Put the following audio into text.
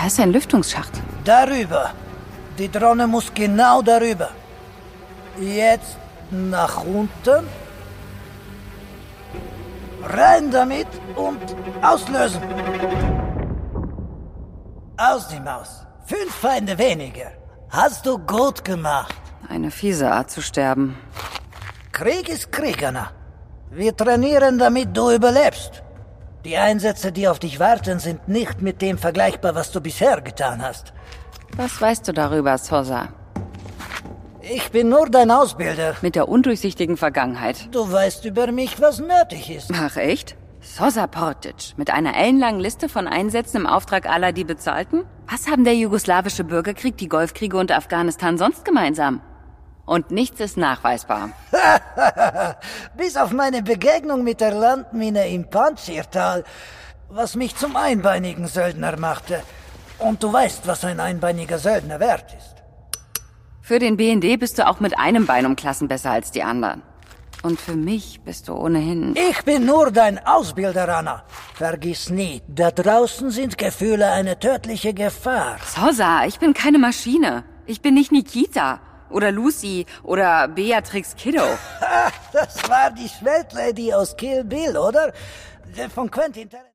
Da ist ein Lüftungsschacht. Darüber. Die Drohne muss genau darüber. Jetzt nach unten. Rein damit und auslösen. Aus die Maus. 5 Feinde weniger. Hast du gut gemacht. Eine fiese Art zu sterben. Krieg ist Krieg, Anna. Wir trainieren, damit du überlebst. Die Einsätze, die auf dich warten, sind nicht mit dem vergleichbar, was du bisher getan hast. Was weißt du darüber, Sosa? Ich bin nur dein Ausbilder. Mit der undurchsichtigen Vergangenheit. Du weißt über mich, was nötig ist. Ach echt? Sosa Portic, mit einer ellenlangen Liste von Einsätzen im Auftrag aller, die bezahlten? Was haben der jugoslawische Bürgerkrieg, die Golfkriege und Afghanistan sonst gemeinsam? Und nichts ist nachweisbar. Bis auf meine Begegnung mit der Landmine im Panjshir-Tal, was mich zum einbeinigen Söldner machte. Und du weißt, was ein einbeiniger Söldner wert ist. Für den BND bist du auch mit einem Bein um Klassen besser als die anderen. Und für mich bist du ohnehin... Ich bin nur dein Ausbilder, Anna. Vergiss nie, da draußen sind Gefühle eine tödliche Gefahr. Sosa, ich bin keine Maschine. Ich bin nicht Nikita oder Lucy oder Beatrix Kiddo. Das war die Schweltlady aus Kill Bill, oder? Von Quentin Tarantino.